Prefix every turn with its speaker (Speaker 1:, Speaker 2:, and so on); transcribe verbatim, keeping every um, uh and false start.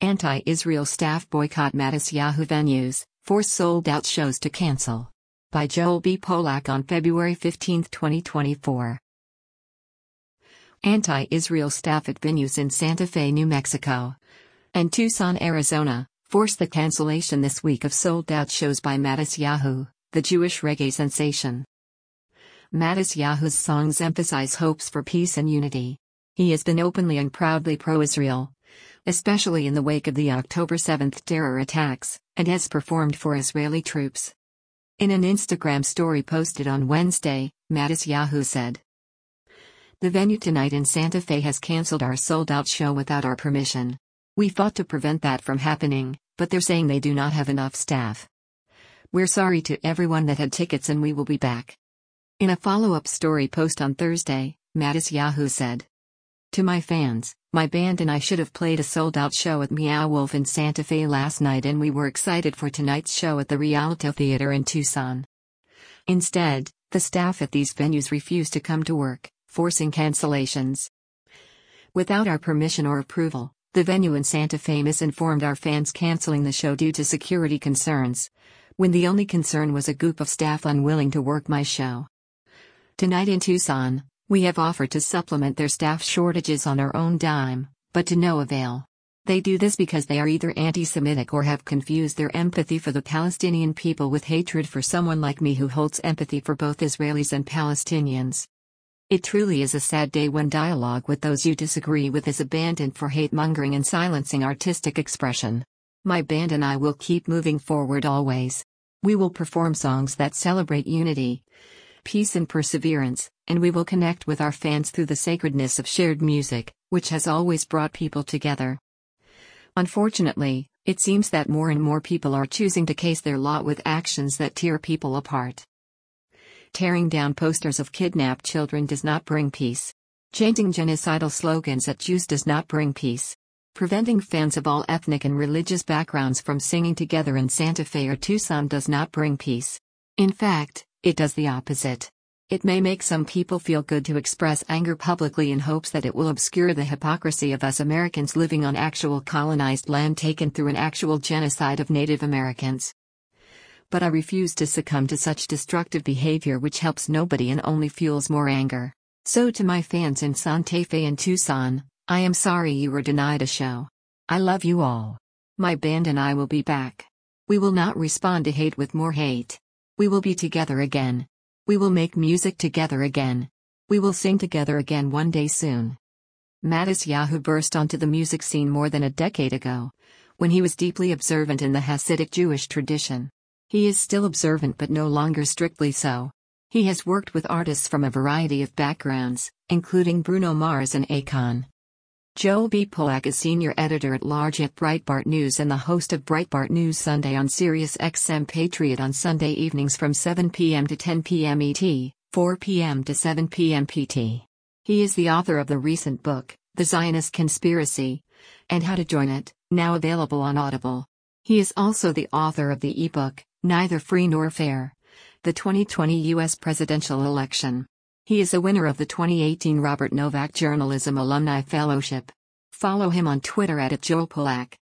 Speaker 1: Anti-Israel staff boycott Matisyahu venues, force sold-out shows to cancel. By Joel B. Polak on February fifteenth, twenty twenty-four. Anti-Israel staff at venues in Santa Fe, New Mexico, and Tucson, Arizona, forced the cancellation this week of sold-out shows by Matisyahu, the Jewish reggae sensation. Matisyahu's songs emphasize hopes for peace and unity. He has been openly and proudly pro-Israel, especially in the wake of the October seventh terror attacks, and has performed for Israeli troops. In an Instagram story posted on Wednesday, Matisyahu said, "The venue tonight in Santa Fe has cancelled our sold-out show without our permission. We fought to prevent that from happening, but they're saying they do not have enough staff. We're sorry to everyone that had tickets and we will be back." In a follow-up story post on Thursday, Matisyahu said, "To my fans, my band and I should have played a sold-out show at Meow Wolf in Santa Fe last night and we were excited for tonight's show at the Rialto Theater in Tucson. Instead, the staff at these venues refused to come to work, forcing cancellations. Without our permission or approval, the venue in Santa Fe misinformed our fans, canceling the show due to security concerns, when the only concern was a group of staff unwilling to work my show. Tonight in Tucson, we have offered to supplement their staff shortages on our own dime, but to no avail. They do this because they are either anti-Semitic or have confused their empathy for the Palestinian people with hatred for someone like me who holds empathy for both Israelis and Palestinians. It truly is a sad day when dialogue with those you disagree with is abandoned for hate-mongering and silencing artistic expression. My band and I will keep moving forward always. We will perform songs that celebrate unity, peace and perseverance, and we will connect with our fans through the sacredness of shared music, which has always brought people together. Unfortunately, it seems that more and more people are choosing to case their lot with actions that tear people apart. Tearing down posters of kidnapped children does not bring peace. Chanting genocidal slogans at Jews does not bring peace. Preventing fans of all ethnic and religious backgrounds from singing together in Santa Fe or Tucson does not bring peace. In fact, it does the opposite. It may make some people feel good to express anger publicly in hopes that it will obscure the hypocrisy of us Americans living on actual colonized land taken through an actual genocide of Native Americans. But I refuse to succumb to such destructive behavior which helps nobody and only fuels more anger. So to my fans in Santa Fe and Tucson, I am sorry you were denied a show. I love you all. My band and I will be back. We will not respond to hate with more hate. We will be together again. We will make music together again. We will sing together again one day soon." Matisyahu burst onto the music scene more than a decade ago, when he was deeply observant in the Hasidic Jewish tradition. He is still observant but no longer strictly so. He has worked with artists from a variety of backgrounds, including Bruno Mars and Akon. Joel B. Polak is senior editor-at-large at Breitbart News and the host of Breitbart News Sunday on Sirius X M Patriot on Sunday evenings from seven p m to ten p m E T, four p m to seven p m P T. He is the author of the recent book, The Zionist Conspiracy, and How to Join It, now available on Audible. He is also the author of the ebook, Neither Free Nor Fair: The twenty twenty U S Presidential Election. He is a winner of the twenty eighteen Robert Novak Journalism Alumni Fellowship. Follow him on Twitter at Joel Polak.